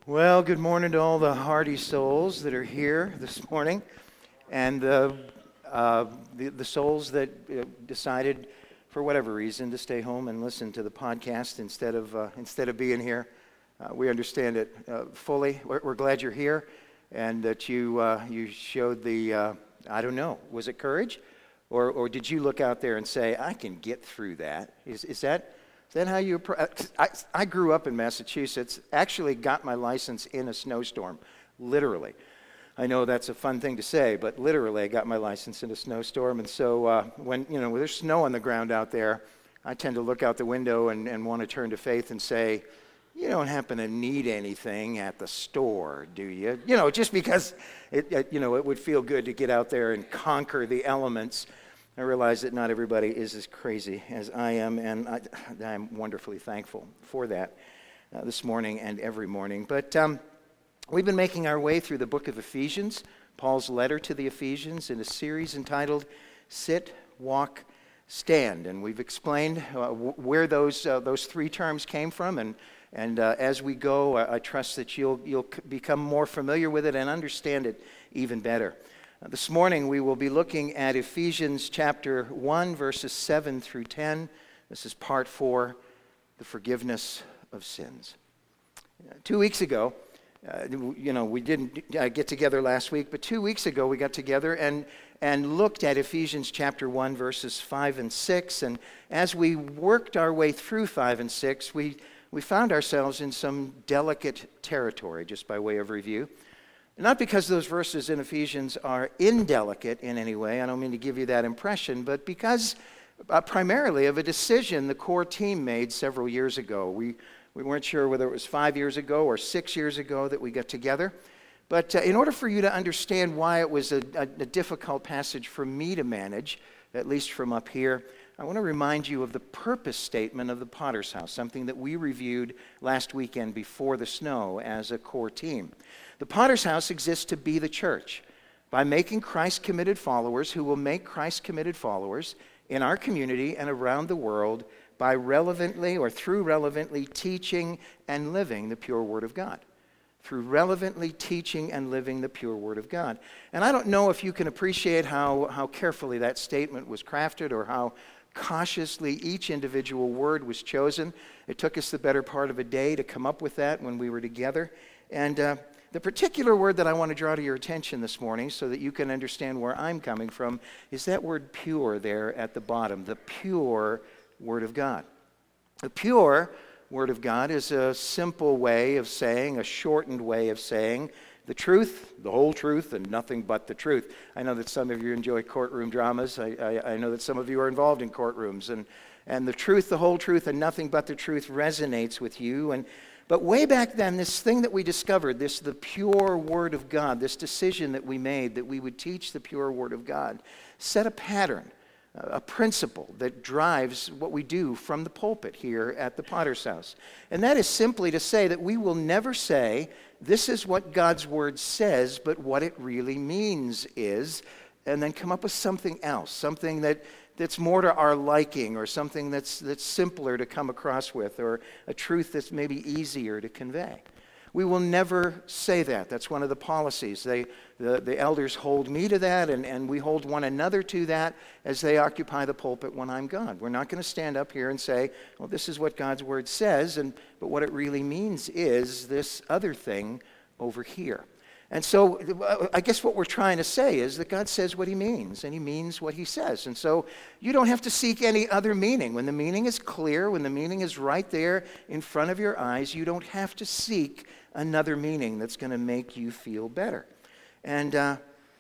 Well, good morning to all the hardy souls that are here this morning, and the souls that decided, for whatever reason, to stay home and listen to the podcast instead of being here. We understand it fully. We're glad you're here, and that you showed the I don't know, was it courage, or did you look out there and say, I can get through that? Is that how you approach? I grew up in Massachusetts, actually got my license in a snowstorm, literally. I know that's a fun thing to say, but literally I got my license in a snowstorm. And so when there's snow on the ground out there, I tend to look out the window and want to turn to faith and say, you don't happen to need anything at the store, do you? Just because it would feel good to get out there and conquer the elements. I realize that not everybody is as crazy as I am, and I'm wonderfully thankful for that this morning and every morning. But we've been making our way through the book of Ephesians, Paul's letter to the Ephesians, in a series entitled Sit, Walk, Stand. And we've explained where those three terms came from, and as we go, I trust that you'll become more familiar with it and understand it even better. This morning we will be looking at Ephesians chapter 1, verses 7 through 10. This is part 4, the forgiveness of sins. 2 weeks ago, we didn't get together last week, but 2 weeks ago we got together and looked at Ephesians chapter 1, verses 5 and 6. And as we worked our way through 5 and 6, we found ourselves in some delicate territory, just by way of review. Not because those verses in Ephesians are indelicate in any way, I don't mean to give you that impression, but because primarily of a decision the core team made several years ago. We weren't sure whether it was 5 years ago or 6 years ago that we got together. But in order for you to understand why it was a difficult passage for me to manage, at least from up here, I want to remind you of the purpose statement of the Potter's House, something that we reviewed last weekend before the snow as a core team. The Potter's House exists to be the church by making Christ-committed followers who will make Christ-committed followers in our community and around the world by through relevantly teaching and living the pure Word of God. Through relevantly teaching and living the pure Word of God. And I don't know if you can appreciate how carefully that statement was crafted or how cautiously each individual word was chosen. It took us the better part of a day to come up with that when we were together. And the particular word that I want to draw to your attention this morning so that you can understand where I'm coming from is that word pure there at the bottom, the pure Word of God. The pure Word of God is a simple way of saying, a shortened way of saying, the truth, the whole truth, and nothing but the truth. I know that some of you enjoy courtroom dramas. I know that some of you are involved in courtrooms. And the truth, the whole truth, and nothing but the truth resonates with you. But way back then, this thing that we discovered, the pure Word of God, this decision that we made that we would teach the pure Word of God, set a pattern, a principle that drives what we do from the pulpit here at the Potter's House. And that is simply to say that we will never say, this is what God's Word says, but what it really means is, and then come up with something else, something that's more to our liking, or something that's simpler to come across with, or a truth that's maybe easier to convey. We will never say that. That's one of the policies. The elders hold me to that, and we hold one another to that as they occupy the pulpit when I'm gone. We're not going to stand up here and say, well, this is what God's Word says, but what it really means is this other thing over here. And so I guess what we're trying to say is that God says what He means, and He means what He says. And so you don't have to seek any other meaning. When the meaning is clear, when the meaning is right there in front of your eyes, you don't have to seek another meaning that's going to make you feel better. And I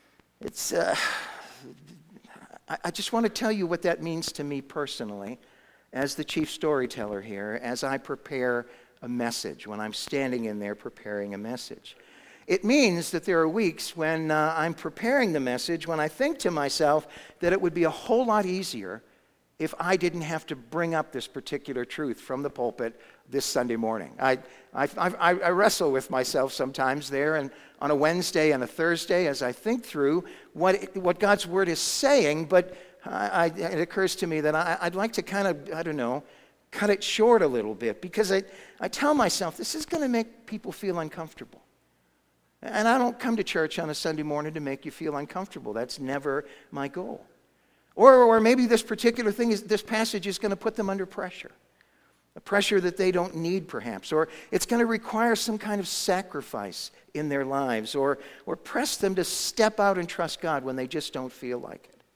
just want to tell you what that means to me personally as the chief storyteller here, as I prepare a message, when I'm standing in there preparing a message. It means that there are weeks when I'm preparing the message, when I think to myself that it would be a whole lot easier if I didn't have to bring up this particular truth from the pulpit this Sunday morning. I wrestle with myself sometimes there, and on a Wednesday and a Thursday as I think through what God's Word is saying, but it occurs to me that I'd like to kind of, cut it short a little bit because I tell myself this is going to make people feel uncomfortable. And I don't come to church on a Sunday morning to make you feel uncomfortable. That's never my goal. Or maybe this particular thing this passage is going to put them under pressure. A pressure that they don't need, perhaps. Or it's going to require some kind of sacrifice in their lives. Or press them to step out and trust God when they just don't feel like it.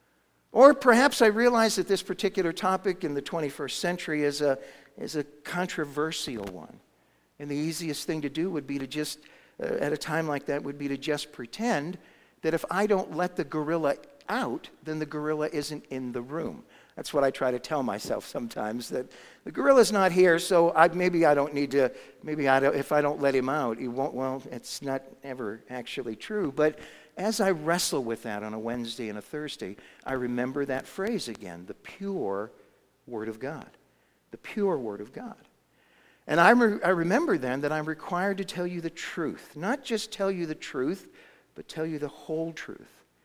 Or perhaps I realize that this particular topic in the 21st century is a controversial one. And the easiest thing to do would be to just, at a time like that, would be to just pretend that if I don't let the gorilla out, then the gorilla isn't in the room. That's what I try to tell myself sometimes, that the gorilla's not here, so maybe I don't need to, if I don't let him out, he won't, well, it's not ever actually true. But as I wrestle with that on a Wednesday and a Thursday, I remember that phrase again, the pure Word of God. The pure Word of God. And I remember then that I'm required to tell you the truth. Not just tell you the truth, but tell you the whole truth.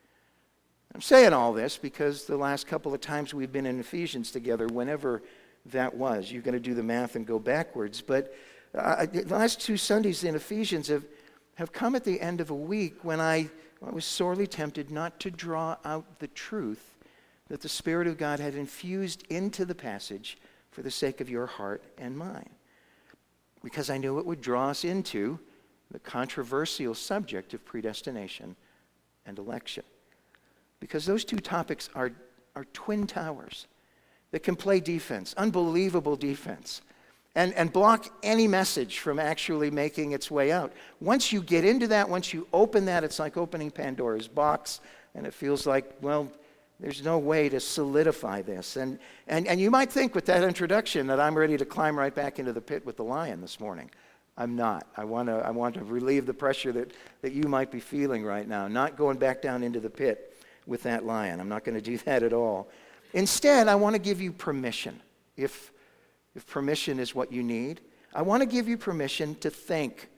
I'm saying all this because the last couple of times we've been in Ephesians together, whenever that was, you're going to do the math and go backwards. But the last 2 Sundays in Ephesians have come at the end of a week when I was sorely tempted not to draw out the truth that the Spirit of God had infused into the passage for the sake of your heart and mine. Because I knew it would draw us into the controversial subject of predestination and election. Because those two topics are twin towers that can play defense, unbelievable defense, and block any message from actually making its way out. Once you get into that, once you open that, it's like opening Pandora's box, and it feels like, well, there's no way to solidify this. And you might think with that introduction that I'm ready to climb right back into the pit with the lion this morning. I'm not. I want to relieve the pressure that you might be feeling right now, not going back down into the pit with that lion. I'm not going to do that at all. Instead, I want to give you permission. If permission is what you need, I want to give you permission to think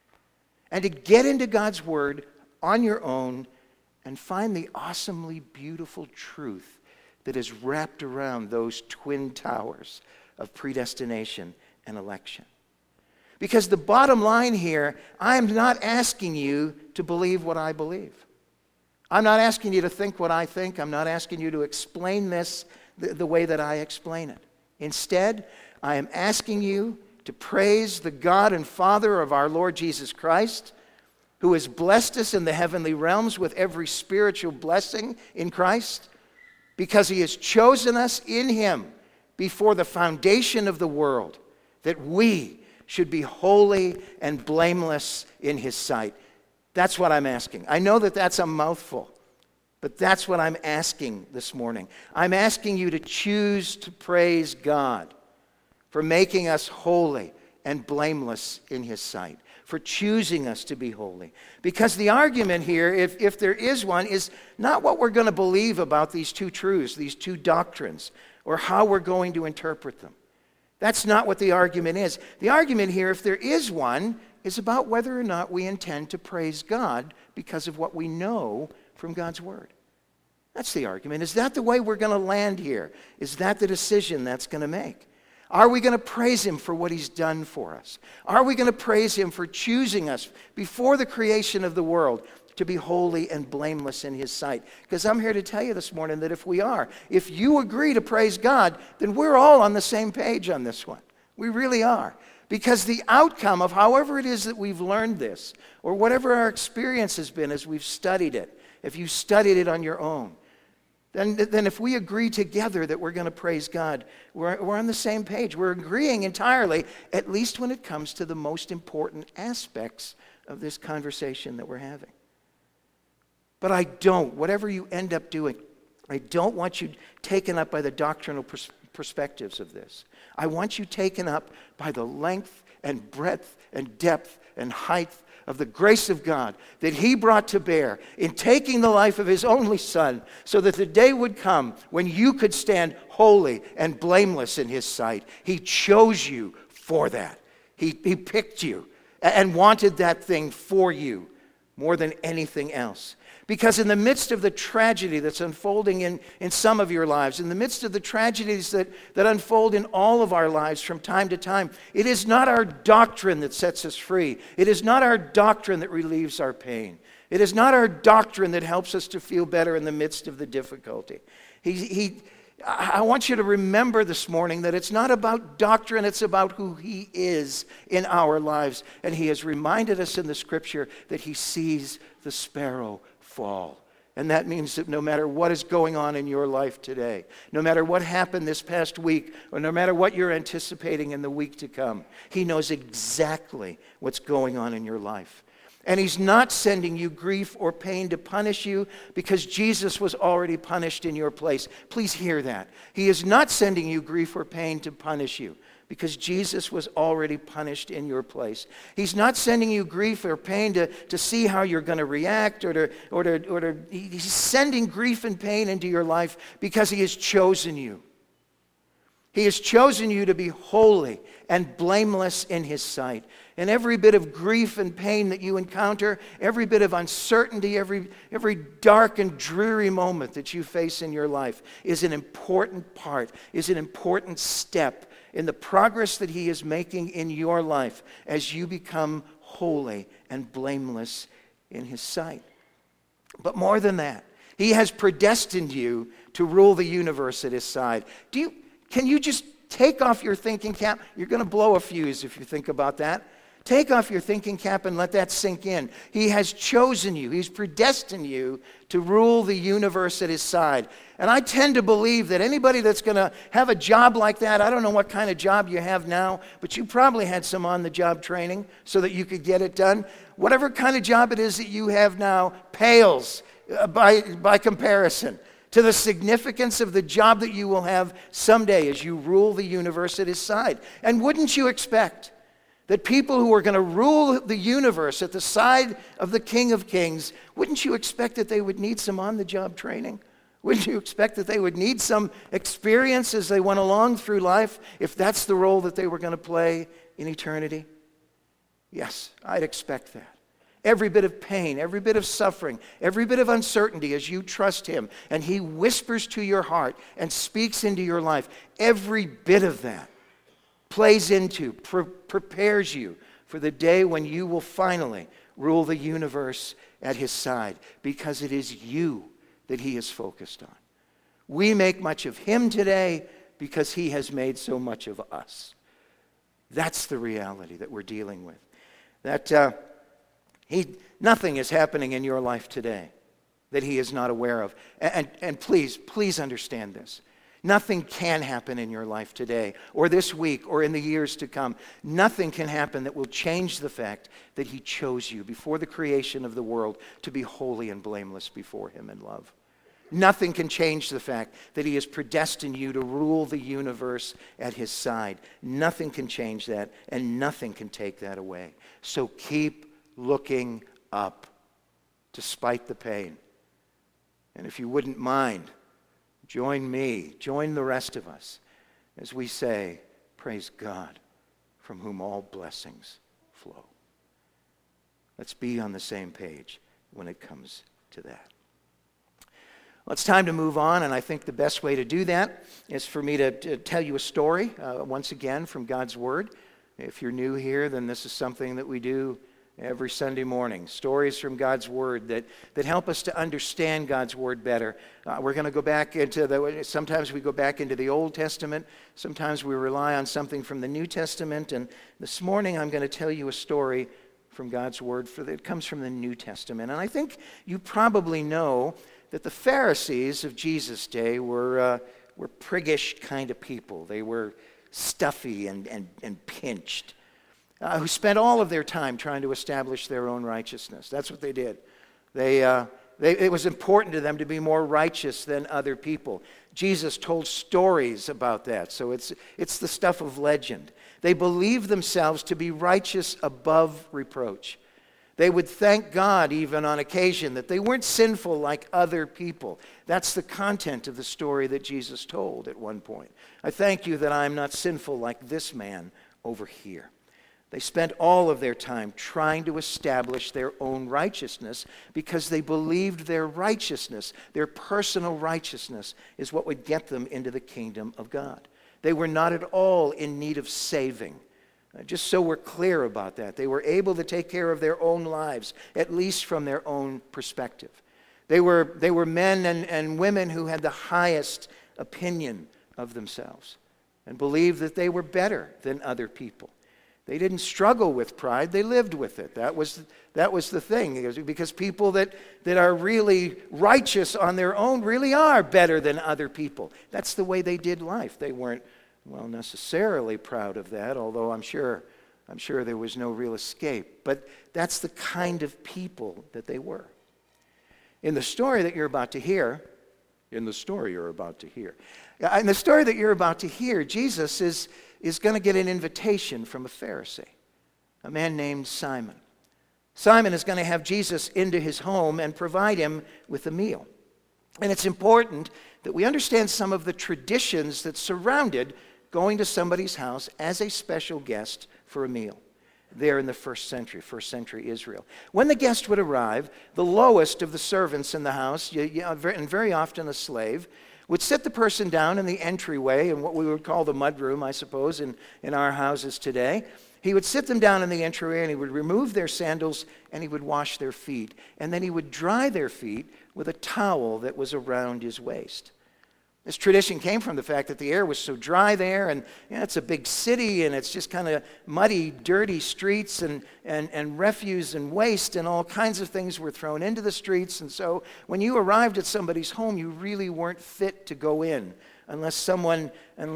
and to get into God's Word on your own and find the awesomely beautiful truth that is wrapped around those twin towers of predestination and election. Because the bottom line here, I am not asking you to believe what I believe. I'm not asking you to think what I think. I'm not asking you to explain this the way that I explain it. Instead, I am asking you to praise the God and Father of our Lord Jesus Christ, who has blessed us in the heavenly realms with every spiritual blessing in Christ, because he has chosen us in him before the foundation of the world, that we should be holy and blameless in his sight. That's what I'm asking. I know that that's a mouthful, but that's what I'm asking this morning. I'm asking you to choose to praise God for making us holy and blameless in his sight, for choosing us to be holy. Because the argument here, if there is one, is not what we're going to believe about these two truths, these two doctrines, or how we're going to interpret them. That's not what the argument is. The argument here, if there is one, is about whether or not we intend to praise God because of what we know from God's Word. That's the argument. Is that the way we're going to land here? Is that the decision that's going to make? Are we going to praise him for what he's done for us? Are we going to praise him for choosing us before the creation of the world to be holy and blameless in his sight? Because I'm here to tell you this morning that if you agree to praise God, then we're all on the same page on this one. We really are. Because the outcome of however it is that we've learned this, or whatever our experience has been as we've studied it, if you studied it on your own, then if we agree together that we're going to praise God, we're on the same page. We're agreeing entirely, at least when it comes to the most important aspects of this conversation that we're having. But whatever you end up doing, I don't want you taken up by the doctrinal perspectives of this. I want you taken up by the length and breadth and depth and height of the grace of God that he brought to bear in taking the life of his only Son, so that the day would come when you could stand holy and blameless in his sight. He chose you for that. He picked you and wanted that thing for you more than anything else. Because in the midst of the tragedy that's unfolding in some of your lives, in the midst of the tragedies that unfold in all of our lives from time to time, it is not our doctrine that sets us free. It is not our doctrine that relieves our pain. It is not our doctrine that helps us to feel better in the midst of the difficulty. I want you to remember this morning that it's not about doctrine, it's about who He is in our lives. And He has reminded us in the Scripture that He sees the sparrow fall. And that means that no matter what is going on in your life today, no matter what happened this past week, or no matter what you're anticipating in the week to come, He knows exactly what's going on in your life. And He's not sending you grief or pain to punish you because Jesus was already punished in your place. Please hear that. He is not sending you grief or pain to punish you because Jesus was already punished in your place. He's not sending you grief or pain to see how you're going to react He's sending grief and pain into your life because He has chosen you. He has chosen you to be holy and blameless in His sight. And every bit of grief and pain that you encounter, every bit of uncertainty, every dark and dreary moment that you face in your life is an important part, is an important step in the progress that He is making in your life as you become holy and blameless in His sight. But more than that, He has predestined you to rule the universe at His side. Can you just take off your thinking cap? You're going to blow a fuse if you think about that. Take off your thinking cap and let that sink in. He has chosen you. He's predestined you to rule the universe at His side. And I tend to believe that anybody that's going to have a job like that, I don't know what kind of job you have now, but you probably had some on-the-job training so that you could get it done. Whatever kind of job it is that you have now pales by comparison to the significance of the job that you will have someday as you rule the universe at His side. And wouldn't you expect that people who are going to rule the universe at the side of the King of Kings, wouldn't you expect that they would need some on-the-job training? Wouldn't you expect that they would need some experience as they went along through life if that's the role that they were going to play in eternity? Yes, I'd expect that. Every bit of pain, every bit of suffering, every bit of uncertainty as you trust Him and He whispers to your heart and speaks into your life, every bit of that plays into, prepares you for the day when you will finally rule the universe at His side, because it is you that He is focused on. We make much of Him today because He has made so much of us. That's the reality that we're dealing with. Nothing is happening in your life today that He is not aware of. And please understand this. Nothing can happen in your life today or this week or in the years to come. Nothing can happen that will change the fact that He chose you before the creation of the world to be holy and blameless before Him in love. Nothing can change the fact that He has predestined you to rule the universe at His side. Nothing can change that, and nothing can take that away. So keep looking up despite the pain. And if you wouldn't mind, join me, join the rest of us as we say, praise God, from whom all blessings flow. Let's be on the same page when it comes to that. Well, it's time to move on, and I think the best way to do that is for me to tell you a story, once again, from God's Word. If you're new here, then this is something that we do every Sunday morning. Stories from God's Word that help us to understand God's Word better. We're going to go back sometimes we go back into the Old Testament. Sometimes we rely on something from the New Testament. And this morning I'm going to tell you a story from God's Word that comes from the New Testament. And I think you probably know that the Pharisees of Jesus' day were priggish kind of people. They were stuffy and pinched, who spent all of their time trying to establish their own righteousness. That's what they did. It was important to them to be more righteous than other people. Jesus told stories about that, so it's the stuff of legend. They believed themselves to be righteous above reproach. They would thank God even on occasion that they weren't sinful like other people. That's the content of the story that Jesus told at one point. I thank you that I'm not sinful like this man over here. They spent all of their time trying to establish their own righteousness because they believed their righteousness, their personal righteousness, is what would get them into the kingdom of God. They were not at all in need of saving. Just so we're clear about that. They were able to take care of their own lives, at least from their own perspective. They were men and women who had the highest opinion of themselves and believed that they were better than other people. They didn't struggle with pride, they lived with it. That was the thing, because people that are really righteous on their own really are better than other people. That's the way they did life. They weren't, necessarily proud of that, although I'm sure there was no real escape. But that's the kind of people that they were. In the story that you're about to hear, Jesus is going to get an invitation from a Pharisee, a man named Simon. Simon is going to have Jesus into his home and provide him with a meal. And it's important that we understand some of the traditions that surrounded going to somebody's house as a special guest for a meal there in the first century Israel. When the guest would arrive, the lowest of the servants in the house, and very often a slave, would sit the person down in the entryway in what we would call the mudroom, I suppose, in our houses today. He would sit them down in the entryway and he would remove their sandals and he would wash their feet. And then he would dry their feet with a towel that was around his waist. This tradition came from the fact that the air was so dry there, and it's a big city, and it's just kind of muddy, dirty streets, and refuse and waste, and all kinds of things were thrown into the streets. And so when you arrived at somebody's home, you really weren't fit to go in unless someone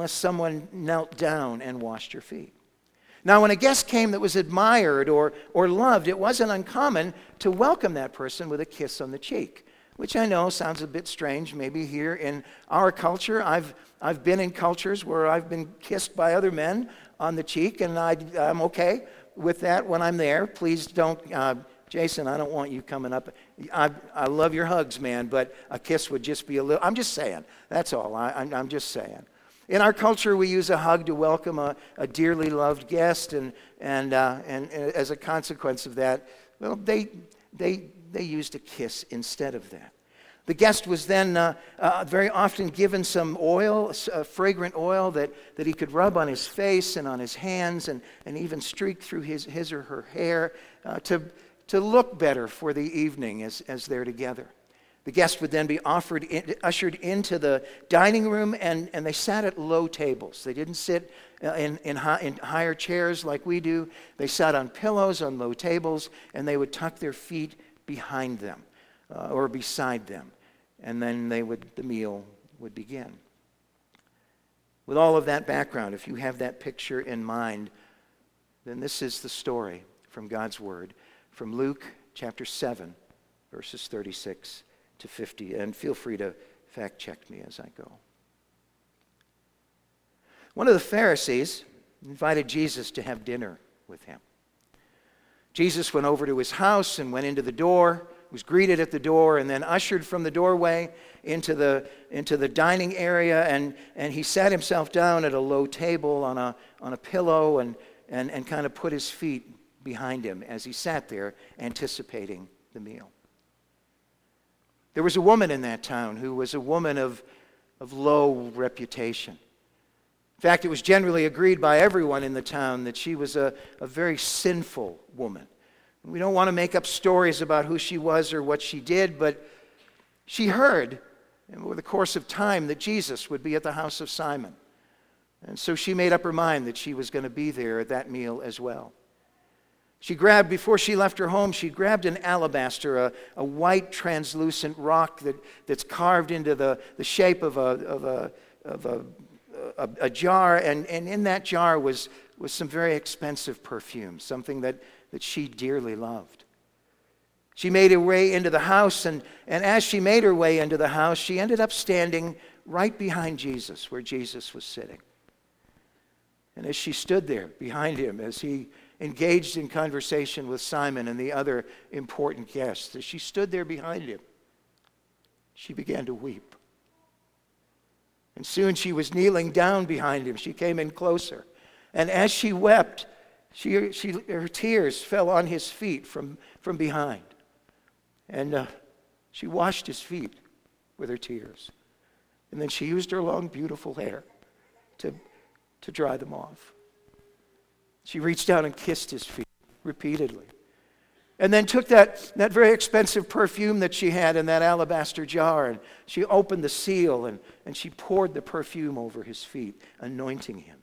knelt down and washed your feet. Now, when a guest came that was admired or loved, it wasn't uncommon to welcome that person with a kiss on the cheek, which I know sounds a bit strange maybe here in our culture. I've been in cultures where I've been kissed by other men on the cheek, and I'm okay with that when I'm there. Please don't, Jason, I don't want you coming up. I love your hugs, man, but a kiss would just be a little, I'm just saying. That's all. I'm just saying. In our culture, we use a hug to welcome a dearly loved guest, and as a consequence of that, well, they used a kiss instead of that. The guest was then very often given some oil, fragrant oil that he could rub on his face and on his hands and even streak through his or her hair to look better for the evening as they're together. The guest would then be ushered into the dining room, and they sat at low tables. They didn't sit in higher chairs like we do. They sat on pillows on low tables, and they would tuck their feet behind them or beside them, and then the meal would begin. With all of that background, if you have that picture in mind, then this is the story from God's Word, from Luke chapter 7, verses 36 to 50, and feel free to fact check me as I go. One of the Pharisees invited Jesus to have dinner with him. Jesus went over to his house and went into the door, was greeted at the door, and then ushered from the doorway into the dining area, and he sat himself down at a low table on a pillow and kind of put his feet behind him as he sat there anticipating the meal. There was a woman in that town who was a woman of low reputation. In fact, it was generally agreed by everyone in the town that she was a very sinful woman. We don't want to make up stories about who she was or what she did, but she heard over the course of time that Jesus would be at the house of Simon. And so she made up her mind that she was going to be there at that meal as well. Before she left her home, she grabbed an alabaster, a white translucent rock that's carved into the shape of a jar, and in that jar was some very expensive perfume, something that she dearly loved. She made her way into the house, and as she made her way into the house, she ended up standing right behind Jesus, where Jesus was sitting. And as she stood there behind him, as he engaged in conversation with Simon and the other important guests, as she stood there behind him, she began to weep. And soon she was kneeling down behind him. She came in closer. And as she wept, Her tears fell on his feet from behind. And she washed his feet with her tears. And then she used her long, beautiful hair to dry them off. She reached down and kissed his feet repeatedly. And then took that very expensive perfume that she had in that alabaster jar, and she opened the seal, and she poured the perfume over his feet, anointing him.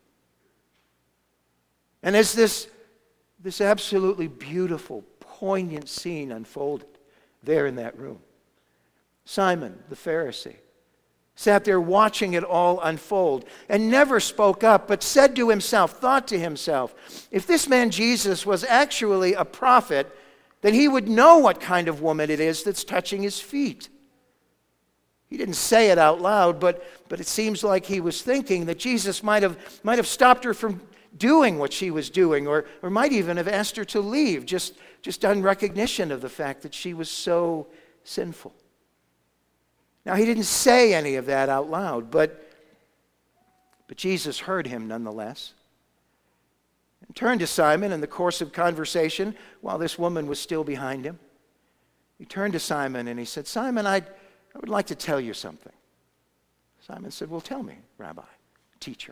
And as this absolutely beautiful, poignant scene unfolded there in that room, Simon the Pharisee sat there watching it all unfold and never spoke up, but said to himself, thought to himself, if this man Jesus was actually a prophet, then he would know what kind of woman it is that's touching his feet. He didn't say it out loud, but it seems like he was thinking that Jesus might have stopped her from doing what she was doing, or might even have asked her to leave, just on recognition of the fact that she was so sinful. Now, he didn't say any of that out loud, but Jesus heard him nonetheless. And turned to Simon in the course of conversation while this woman was still behind him. He turned to Simon and he said, Simon, I would like to tell you something. Simon said, well, tell me, Rabbi, teacher.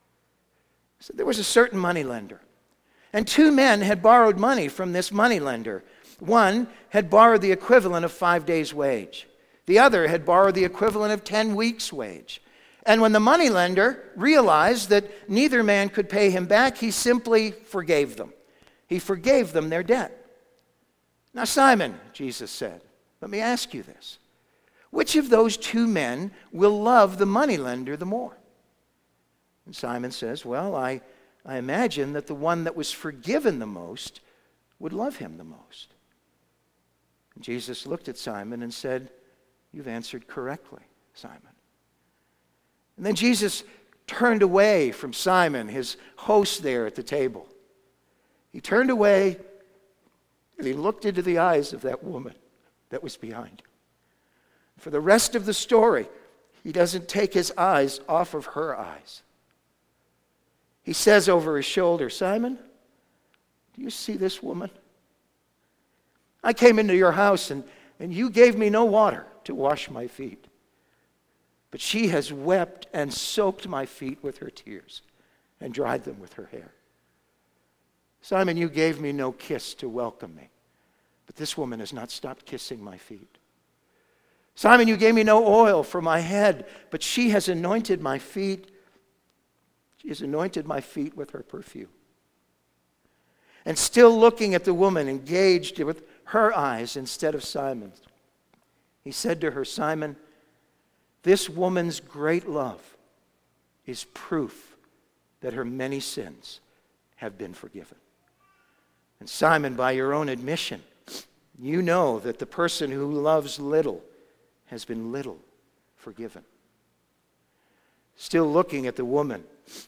He said, there was a certain moneylender, and two men had borrowed money from this moneylender. One had borrowed the equivalent of 5 days' wage. The other had borrowed the equivalent of 10 weeks' wage. And when the moneylender realized that neither man could pay him back, he simply forgave them. He forgave them their debt. Now, Simon, Jesus said, let me ask you this. Which of those two men will love the moneylender the more? And Simon says, well, I imagine that the one that was forgiven the most would love him the most. And Jesus looked at Simon and said, you've answered correctly, Simon. And then Jesus turned away from Simon, his host there at the table. He turned away and he looked into the eyes of that woman that was behind him. For the rest of the story, he doesn't take his eyes off of her eyes. He says over his shoulder, Simon, do you see this woman? I came into your house and you gave me no water to wash my feet. But she has wept and soaked my feet with her tears and dried them with her hair. Simon, you gave me no kiss to welcome me, but this woman has not stopped kissing my feet. Simon, you gave me no oil for my head, but she has anointed my feet. She has anointed my feet with her perfume. And still looking at the woman, engaged with her eyes instead of Simon's, he said to her, Simon, this woman's great love is proof that her many sins have been forgiven. And Simon, by your own admission, you know that the person who loves little has been little forgiven. Still looking at the woman,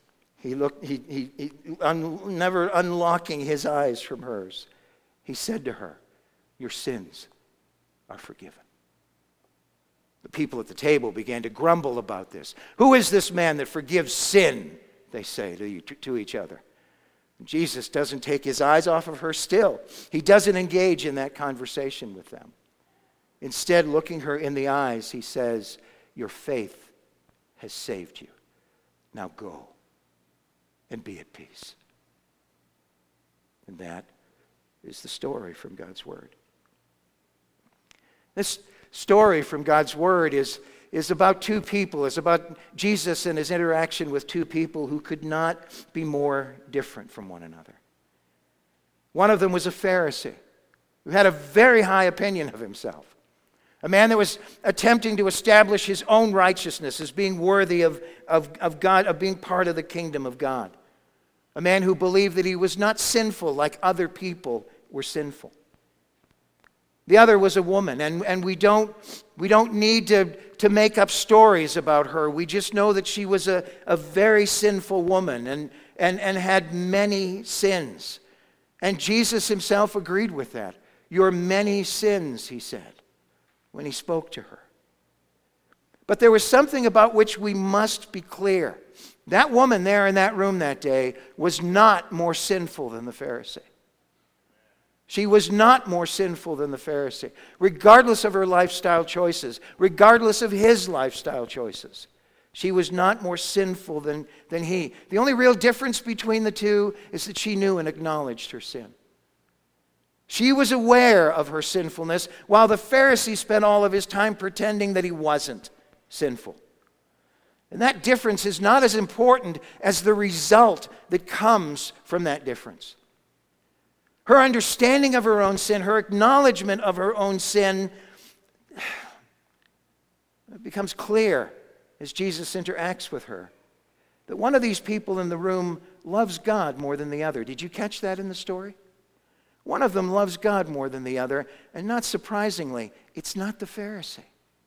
never unlocking his eyes from hers, he said to her, your sins are forgiven. The people at the table began to grumble about this. Who is this man that forgives sin? They say to each other. And Jesus doesn't take his eyes off of her still. He doesn't engage in that conversation with them. Instead, looking her in the eyes, he says, your faith has saved you. Now go and be at peace. And that is the story from God's Word. This story from God's Word is about two people. It's about Jesus and his interaction with two people who could not be more different from one another. One of them was a Pharisee who had a very high opinion of himself. A man that was attempting to establish his own righteousness as being worthy of God, of being part of the kingdom of God. A man who believed that he was not sinful like other people were sinful. The other was a woman, and we don't need to make up stories about her. We just know that she was a very sinful woman and had many sins. And Jesus himself agreed with that. Your many sins, he said, when he spoke to her. But there was something about which we must be clear. That woman there in that room that day was not more sinful than the Pharisee. She was not more sinful than the Pharisee, regardless of her lifestyle choices, regardless of his lifestyle choices. She was not more sinful than he. The only real difference between the two is that she knew and acknowledged her sin. She was aware of her sinfulness, while the Pharisee spent all of his time pretending that he wasn't sinful. And that difference is not as important as the result that comes from that difference. Her understanding of her own sin, her acknowledgement of her own sin, it becomes clear as Jesus interacts with her that one of these people in the room loves God more than the other. Did you catch that in the story? One of them loves God more than the other, and not surprisingly, it's not the Pharisee.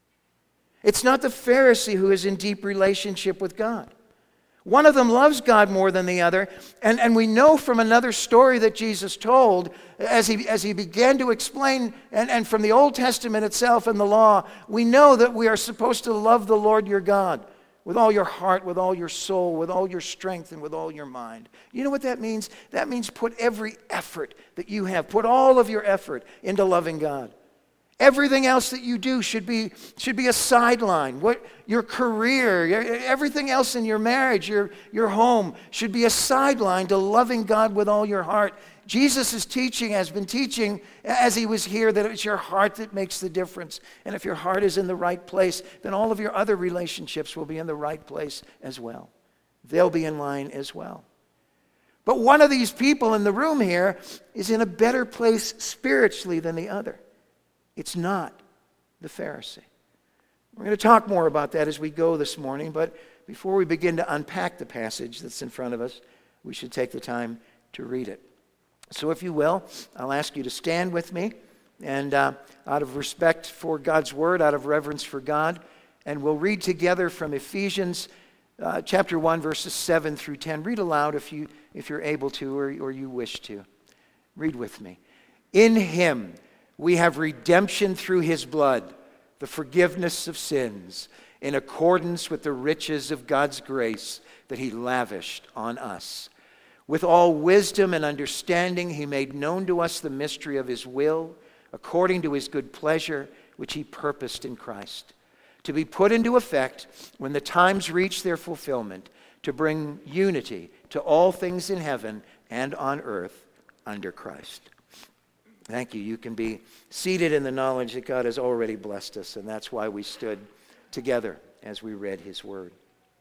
It's not the Pharisee who is in deep relationship with God. One of them loves God more than the other, and we know from another story that Jesus told, as he began to explain, and from the Old Testament itself and the law, we know that we are supposed to love the Lord your God with all your heart, with all your soul, with all your strength, and with all your mind. You know what that means? That means put every effort that you have, put all of your effort into loving God. Everything else that you do should be a sideline. Your career, everything else in your marriage, your home should be a sideline to loving God with all your heart. Jesus has been teaching as he was here, that it's your heart that makes the difference. And if your heart is in the right place, then all of your other relationships will be in the right place as well. They'll be in line as well. But one of these people in the room here is in a better place spiritually than the other. It's not the Pharisee. We're going to talk more about that as we go this morning, but before we begin to unpack the passage that's in front of us, we should take the time to read it. So if you will, I'll ask you to stand with me, and out of respect for God's Word, out of reverence for God, and we'll read together from Ephesians chapter 1, verses 7 through 10. Read aloud if you're able to or you wish to. Read with me. In Him we have redemption through His blood, the forgiveness of sins, in accordance with the riches of God's grace that He lavished on us. With all wisdom and understanding, He made known to us the mystery of His will, according to His good pleasure, which He purposed in Christ, to be put into effect when the times reach their fulfillment, to bring unity to all things in heaven and on earth under Christ. Thank you. You can be seated in the knowledge that God has already blessed us, and that's why we stood together as we read His Word.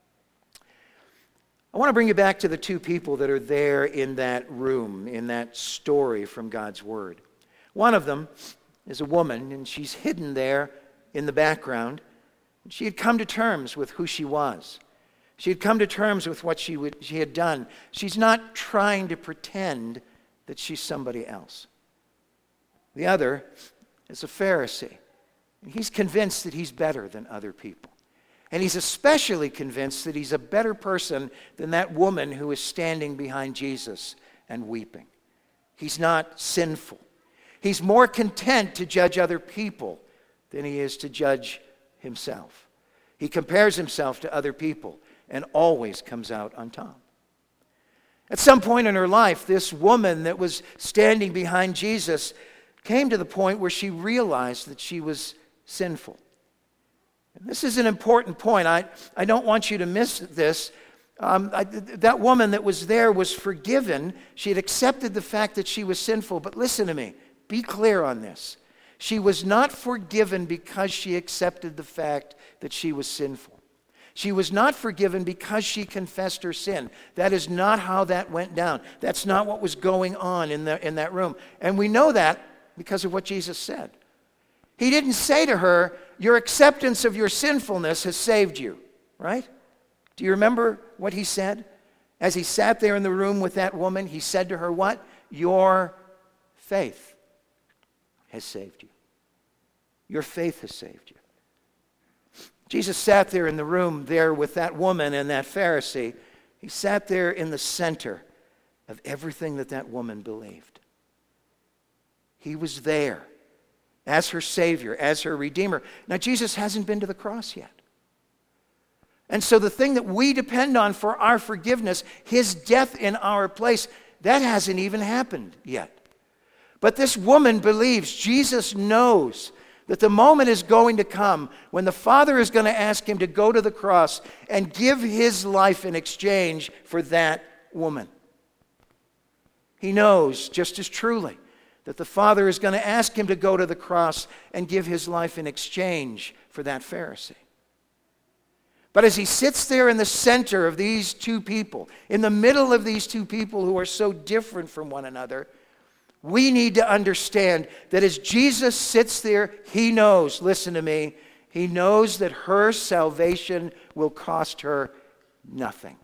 I want to bring you back to the two people that are there in that room, in that story from God's Word. One of them is a woman, and she's hidden there in the background. She had come to terms with who she was. She had come to terms with what she had done. She's not trying to pretend that she's somebody else. The other is a Pharisee. He's convinced that he's better than other people. And he's especially convinced that he's a better person than that woman who is standing behind Jesus and weeping. He's not sinful. He's more content to judge other people than he is to judge himself. He compares himself to other people and always comes out on top. At some point in her life, this woman that was standing behind Jesus came to the point where she realized that she was sinful. And this is an important point. I don't want you to miss this. That woman that was there was forgiven. She had accepted the fact that she was sinful. But listen to me. Be clear on this. She was not forgiven because she accepted the fact that she was sinful. She was not forgiven because she confessed her sin. That is not how that went down. That's not what was going on in that room. And we know that because of what Jesus said. He didn't say to her, your acceptance of your sinfulness has saved you, right? Do you remember what he said? As he sat there in the room with that woman, he said to her what? Your faith has saved you. Your faith has saved you. Jesus sat there in the room there with that woman and that Pharisee. He sat there in the center of everything that woman believed. He was there as her Savior, as her Redeemer. Now, Jesus hasn't been to the cross yet. And so the thing that we depend on for our forgiveness, his death in our place, that hasn't even happened yet. But this woman believes, Jesus knows that the moment is going to come when the Father is going to ask him to go to the cross and give his life in exchange for that woman. He knows just as truly that the Father is going to ask him to go to the cross and give his life in exchange for that Pharisee. But as he sits there in the center of these two people, in the middle of these two people who are so different from one another, we need to understand that as Jesus sits there, he knows, listen to me, he knows that her salvation will cost her nothing.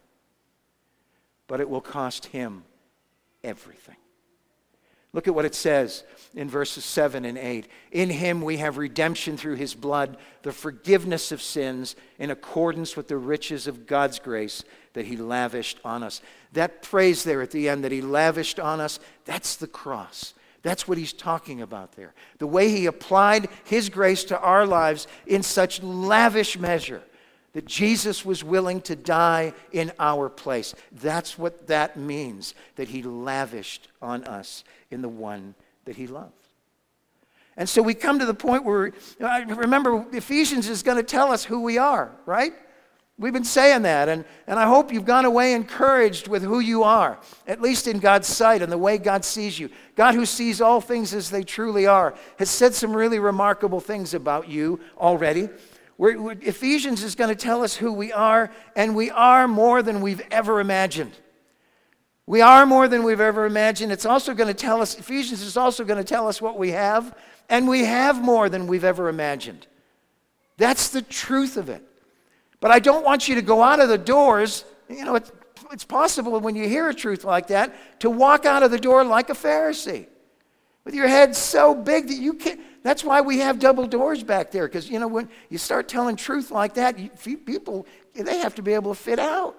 But it will cost him everything. Look at what it says in verses 7 and 8. In him we have redemption through his blood, the forgiveness of sins in accordance with the riches of God's grace that he lavished on us. That phrase there at the end, that he lavished on us, that's the cross. That's what he's talking about there. The way he applied his grace to our lives in such lavish measure that Jesus was willing to die in our place. That's what that means, that he lavished on us in the one that he loved. And so we come to the point where, remember, Ephesians is going to tell us who we are, right? We've been saying that, and I hope you've gone away encouraged with who you are, at least in God's sight and the way God sees you. God, who sees all things as they truly are, has said some really remarkable things about you already. Ephesians is going to tell us who we are, and we are more than we've ever imagined. We are more than we've ever imagined. It's also going to tell us, Ephesians is also going to tell us what we have, and we have more than we've ever imagined. That's the truth of it. But I don't want you to go out of the doors, it's possible when you hear a truth like that, to walk out of the door like a Pharisee, with your head so big that you can't. That's why we have double doors back there, because, when you start telling truth like that, people, they have to be able to fit out.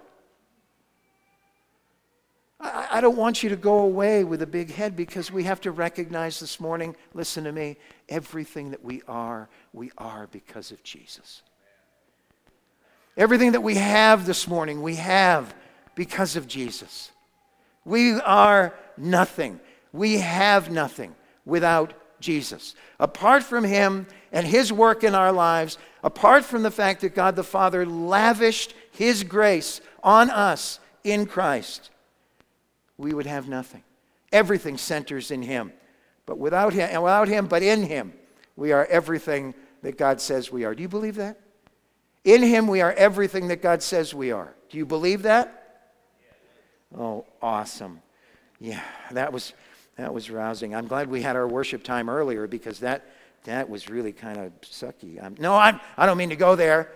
I don't want you to go away with a big head, because we have to recognize this morning, listen to me, everything that we are because of Jesus. Everything that we have this morning, we have because of Jesus. We are nothing. We have nothing without Jesus. Apart from him and his work in our lives, apart from the fact that God the Father lavished his grace on us in Christ, we would have nothing. Everything centers in him. But without him, but in him, we are everything that God says we are. Do you believe that? In him, we are everything that God says we are. Do you believe that? Oh, awesome. Yeah, that was rousing. I'm glad we had our worship time earlier, because that was really kind of sucky. I don't mean to go there.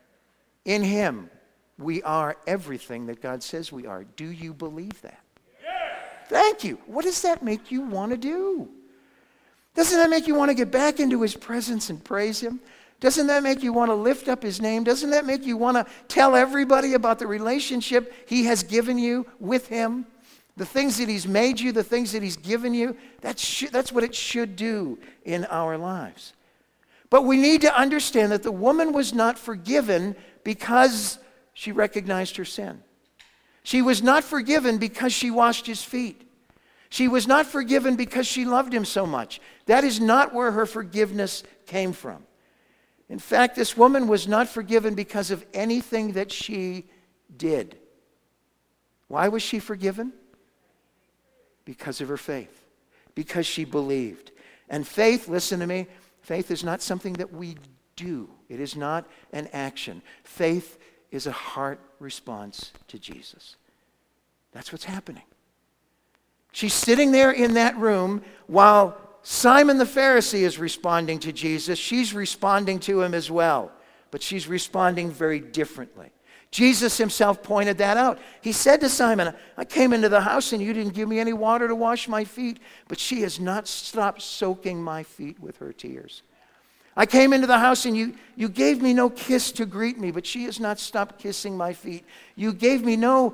In him, we are everything that God says we are. Do you believe that? Thank you. What does that make you want to do? Doesn't that make you want to get back into his presence and praise him? Doesn't that make you want to lift up his name? Doesn't that make you want to tell everybody about the relationship he has given you with him? The things that he's made you, the things that he's given you, that's what it should do in our lives. But we need to understand that the woman was not forgiven because she recognized her sin. She was not forgiven because she washed his feet. She was not forgiven because she loved him so much. That is not where her forgiveness came from. In fact, this woman was not forgiven because of anything that she did. Why was she forgiven? Because of her faith. Because she believed. And faith, listen to me, faith is not something that we do. It is not an action. Faith is a heart response to Jesus. That's what's happening. She's sitting there in that room while Simon the Pharisee is responding to Jesus. She's responding to him as well, but she's responding very differently. Jesus himself pointed that out. He said to Simon, I came into the house and you didn't give me any water to wash my feet, but she has not stopped soaking my feet with her tears. I came into the house and you gave me no kiss to greet me, but she has not stopped kissing my feet. You gave me no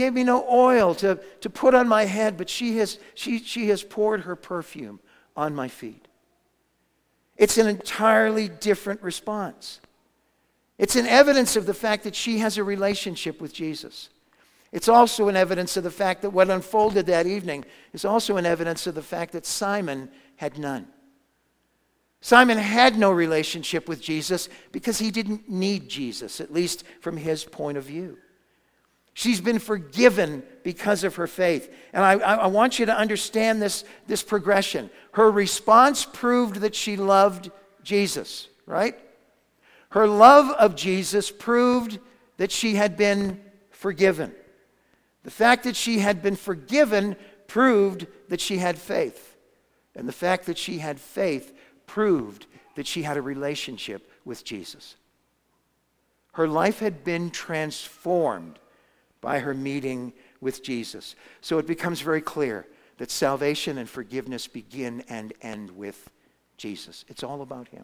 oil to put on my head, but she has poured her perfume on my feet. It's an entirely different response. It's an evidence of the fact that she has a relationship with Jesus. It's also an evidence of the fact that what unfolded that evening is also an evidence of the fact that Simon had none. Simon had no relationship with Jesus because he didn't need Jesus, at least from his point of view. She's been forgiven because of her faith. And I want you to understand this progression. Her response proved that she loved Jesus, right? Her love of Jesus proved that she had been forgiven. The fact that she had been forgiven proved that she had faith. And the fact that she had faith proved that she had a relationship with Jesus. Her life had been transformed by her meeting with Jesus. So it becomes very clear that salvation and forgiveness begin and end with Jesus. It's all about him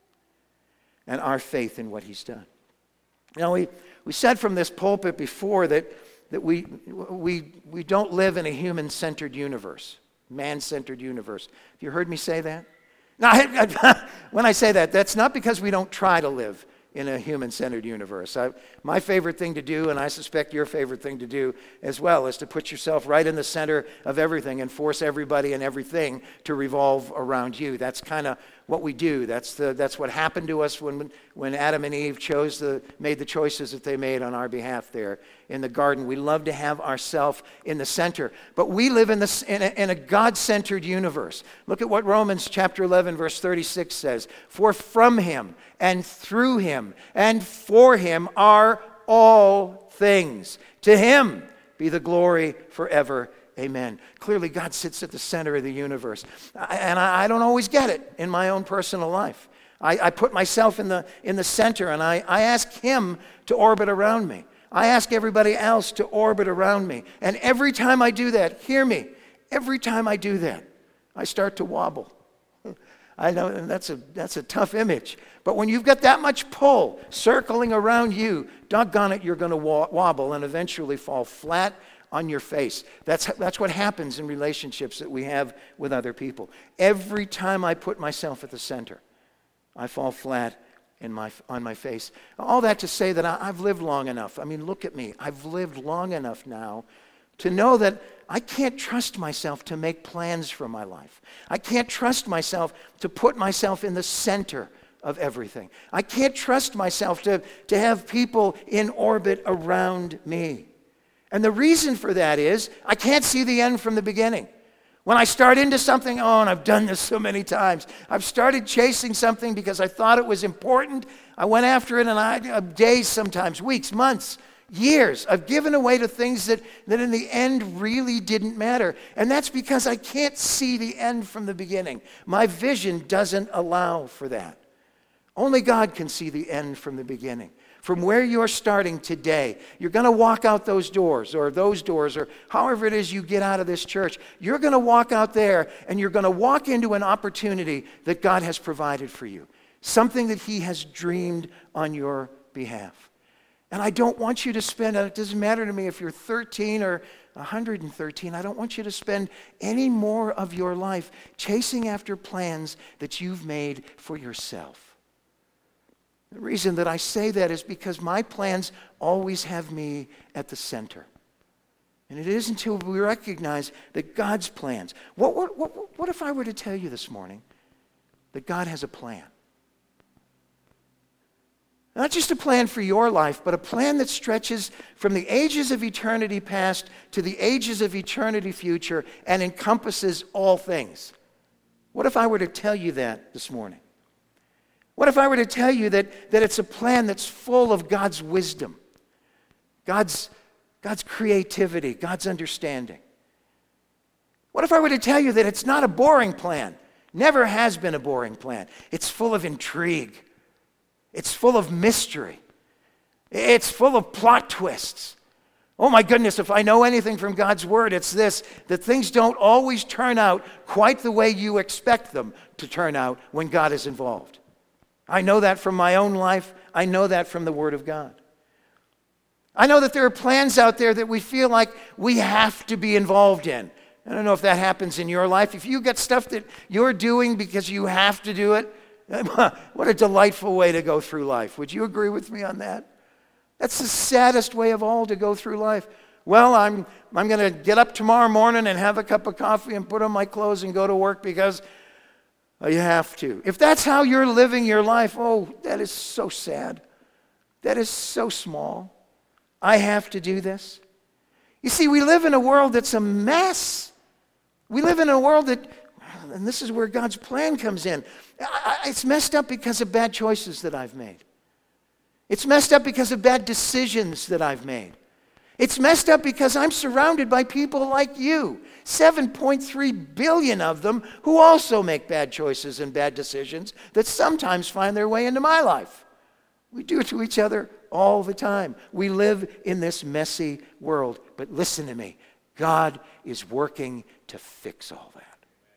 and our faith in what he's done. Now, we said from this pulpit before that we don't live in a human-centered universe, man-centered universe. Have you heard me say that? Now, when I say that, that's not because we don't try to live in a human-centered universe. My favorite thing to do, and I suspect your favorite thing to do as well, is to put yourself right in the center of everything and force everybody and everything to revolve around you. That's kind of what we do. That's what happened to us when Adam and Eve made the choices that they made on our behalf there in the garden. We love to have ourselves in the center, but we live in a God-centered universe. Look at what Romans chapter 11 verse 36 says. For from him and through him and for him are all things. To him be the glory forever. Amen. Clearly, God sits at the center of the universe. And I don't always get it in my own personal life. I put myself in the center, and I ask him to orbit around me. I ask everybody else to orbit around me. And every time I do that, hear me, every time I do that, I start to wobble. I know, and that's a tough image. But when you've got that much pull circling around you, doggone it, you're going to wobble and eventually fall flat on your face. That's what happens in relationships that we have with other people. Every time I put myself at the center, I fall flat on my face. All that to say that I've lived long enough. I mean, look at me. I've lived long enough now to know that I can't trust myself to make plans for my life. I can't trust myself to put myself in the center of everything. I can't trust myself to have people in orbit around me. And the reason for that is I can't see the end from the beginning. When I start into something, and I've done this so many times, I've started chasing something because I thought it was important. I went after it, and days sometimes, weeks, months, years, I've given away to things that in the end really didn't matter. And that's because I can't see the end from the beginning. My vision doesn't allow for that. Only God can see the end from the beginning. From where you're starting today, you're going to walk out those doors, or however it is you get out of this church. You're going to walk out there, and you're going to walk into an opportunity that God has provided for you. Something that he has dreamed on your behalf. And I don't want you to spend, it doesn't matter to me if you're 13 or 113, I don't want you to spend any more of your life chasing after plans that you've made for yourself. The reason that I say that is because my plans always have me at the center. And it isn't until we recognize that God's plans. What if I were to tell you this morning that God has a plan? Not just a plan for your life, but a plan that stretches from the ages of eternity past to the ages of eternity future and encompasses all things. What if I were to tell you that this morning? What if I were to tell you that it's a plan that's full of God's wisdom, God's creativity, God's understanding? What if I were to tell you that it's not a boring plan? Never has been a boring plan. It's full of intrigue. It's full of mystery. It's full of plot twists. Oh my goodness, if I know anything from God's word, it's this, that things don't always turn out quite the way you expect them to turn out when God is involved. I know that from my own life. I know that from the Word of God. I know that there are plans out there that we feel like we have to be involved in. I don't know if that happens in your life. If you got stuff that you're doing because you have to do it, What a delightful way to go through life. Would you agree with me on that? That's the saddest way of all to go through life. Well, I'm going to get up tomorrow morning and have a cup of coffee and put on my clothes and go to work because you have to. If that's how you're living your life, oh, that is so sad. That is so small. I have to do this. You see, we live in a world that's a mess. We live in a world that, and this is where God's plan comes in. It's messed up because of bad choices that I've made. It's messed up because of bad decisions that I've made. It's messed up because I'm surrounded by people like you, 7.3 billion of them, who also make bad choices and bad decisions that sometimes find their way into my life. We do it to each other all the time. We live in this messy world. But listen to me, God is working to fix all that.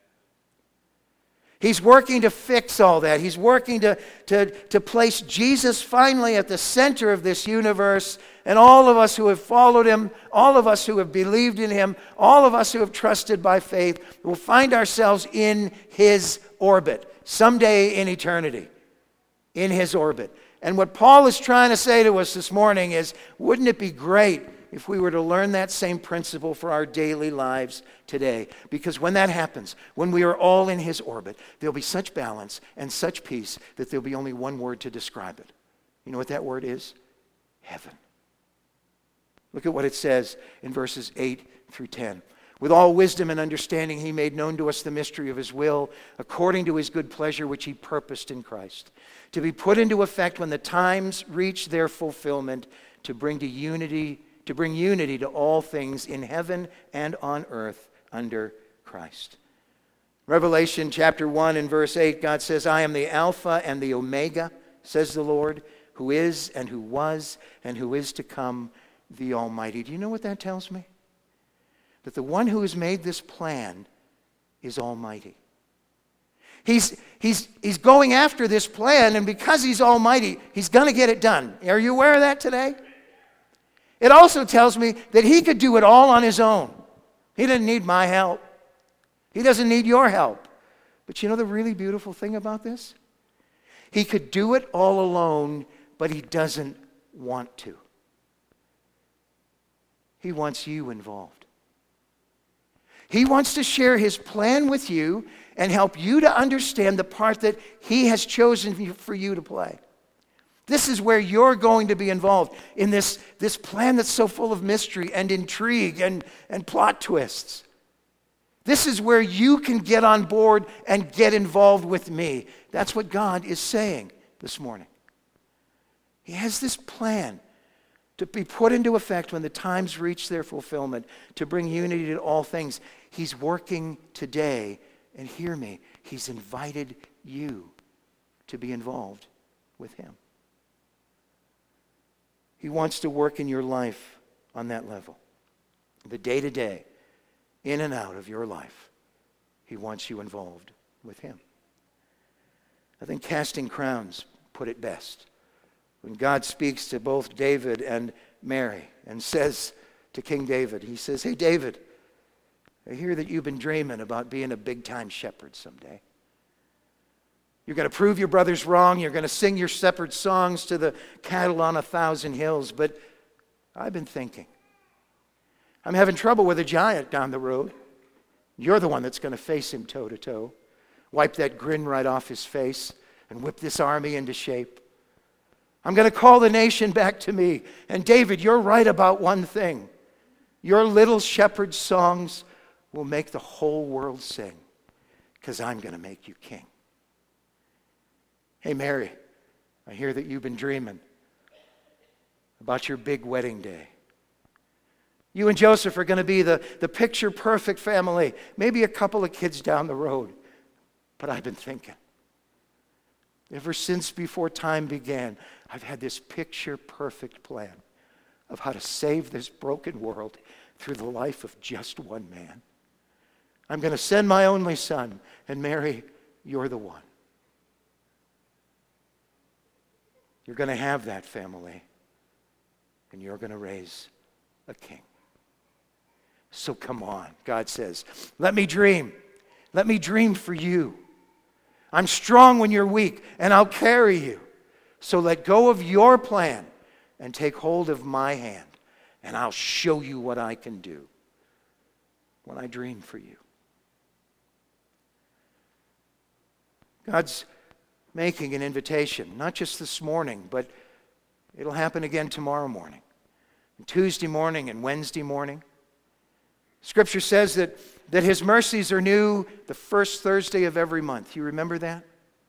He's working to fix all that. He's working to place Jesus finally at the center of this universe. And all of us who have followed him, all of us who have believed in him, all of us who have trusted by faith will find ourselves in his orbit someday in eternity, in his orbit. And what Paul is trying to say to us this morning is, wouldn't it be great if we were to learn that same principle for our daily lives today? Because when that happens, when we are all in his orbit, there'll be such balance and such peace that there'll be only one word to describe it. You know what that word is? Heaven. Look at what it says in verses 8 through 10. With all wisdom and understanding, he made known to us the mystery of his will, according to his good pleasure, which he purposed in Christ, to be put into effect when the times reach their fulfillment, to bring unity to all things in heaven and on earth under Christ. Revelation chapter 1 and verse 8, God says, I am the Alpha and the Omega, says the Lord, who is and who was and who is to come, the Almighty. Do you know what that tells me? That the one who has made this plan is almighty. He's going after this plan, and because he's almighty, he's going to get it done. Are you aware of that today? It also tells me that he could do it all on his own. He didn't need my help. He doesn't need your help. But you know the really beautiful thing about this? He could do it all alone, but he doesn't want to. He wants you involved. He wants to share his plan with you and help you to understand the part that he has chosen for you to play. This is where you're going to be involved in this plan that's so full of mystery and intrigue and plot twists. This is where you can get on board and get involved with me. That's what God is saying this morning. He has this plan to be put into effect when the times reach their fulfillment, to bring unity to all things. He's working today, and hear me, he's invited you to be involved with him. He wants to work in your life on that level. The day-to-day, in and out of your life, he wants you involved with him. I think Casting Crowns put it best. When God speaks to both David and Mary and says to King David, he says, hey, David, I hear that you've been dreaming about being a big-time shepherd someday. You're going to prove your brothers wrong. You're going to sing your shepherd songs to the cattle on 1,000 hills. But I've been thinking. I'm having trouble with a giant down the road. You're the one that's going to face him toe to toe. Wipe that grin right off his face and whip this army into shape. I'm going to call the nation back to me. And David, you're right about one thing. Your little shepherd songs will make the whole world sing, because I'm going to make you king. Hey, Mary, I hear that you've been dreaming about your big wedding day. You and Joseph are going to be the picture-perfect family, maybe a couple of kids down the road. But I've been thinking, ever since before time began, I've had this picture-perfect plan of how to save this broken world through the life of just one man. I'm going to send my only son, and Mary, you're the one. You're going to have that family, and you're going to raise a king. So come on, God says, let me dream. Let me dream for you. I'm strong when you're weak, and I'll carry you. So let go of your plan and take hold of my hand, and I'll show you what I can do when I dream for you. God's making an invitation, not just this morning, but it'll happen again tomorrow morning, and Tuesday morning, and Wednesday morning. Scripture says that His mercies are new the first Thursday of every month. You remember that?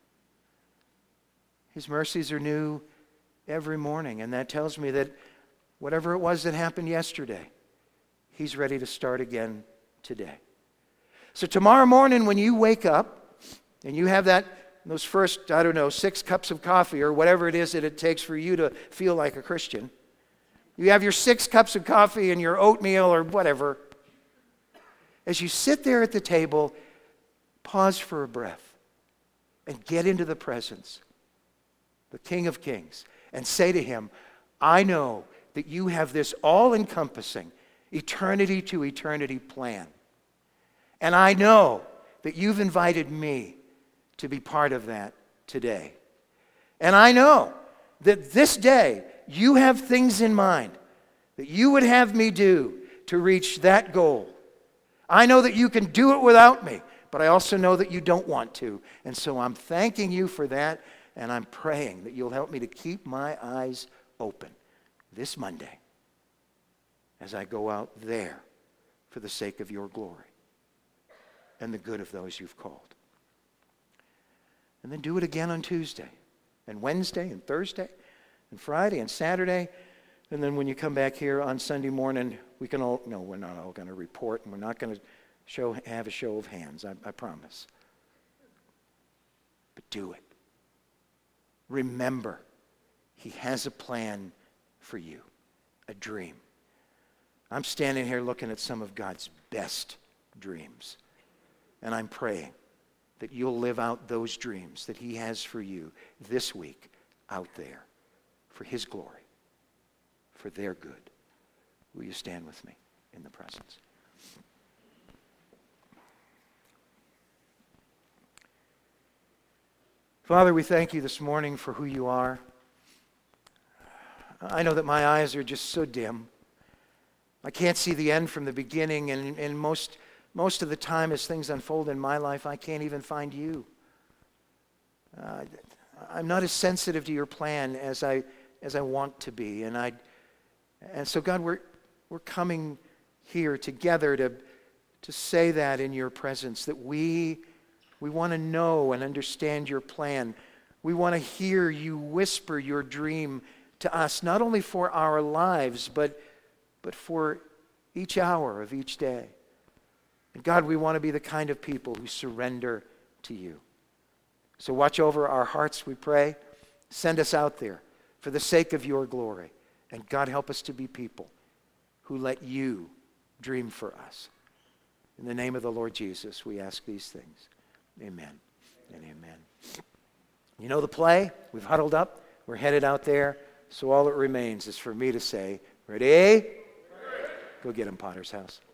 His mercies are new every morning, and that tells me that whatever it was that happened yesterday, He's ready to start again today. So tomorrow morning when you wake up, and you have those first, 6 cups of coffee or whatever it is that it takes for you to feel like a Christian. You have your 6 cups of coffee and your oatmeal or whatever. As you sit there at the table, pause for a breath and get into the presence, the King of Kings, and say to Him, I know that you have this all-encompassing, eternity to eternity plan. And I know that you've invited me to be part of that today. And I know that this day you have things in mind that you would have me do to reach that goal. I know that you can do it without me, but I also know that you don't want to. And so I'm thanking you for that, and I'm praying that you'll help me to keep my eyes open this Monday as I go out there for the sake of your glory and the good of those you've called. And then do it again on Tuesday, and Wednesday, and Thursday, and Friday, and Saturday. And then when you come back here on Sunday morning, we're not all going to report, and we're not going to have a show of hands, I promise. But do it. Remember, He has a plan for you, a dream. I'm standing here looking at some of God's best dreams, and I'm praying that you'll live out those dreams that He has for you this week out there for His glory, for their good. Will you stand with me in the presence? Father, we thank you this morning for who you are. I know that my eyes are just so dim. I can't see the end from the beginning, and most of the time as things unfold in my life, I can't even find you. I'm not as sensitive to your plan as I want to be. And so God, we're coming here together to say that in your presence, that we want to know and understand your plan. We want to hear you whisper your dream to us, not only for our lives, but for each hour of each day. And God, we want to be the kind of people who surrender to you. So watch over our hearts, we pray. Send us out there for the sake of your glory. And God, help us to be people who let you dream for us. In the name of the Lord Jesus, we ask these things. Amen and amen. You know the play? We've huddled up. We're headed out there. So all that remains is for me to say, ready? Go get him, Potter's House.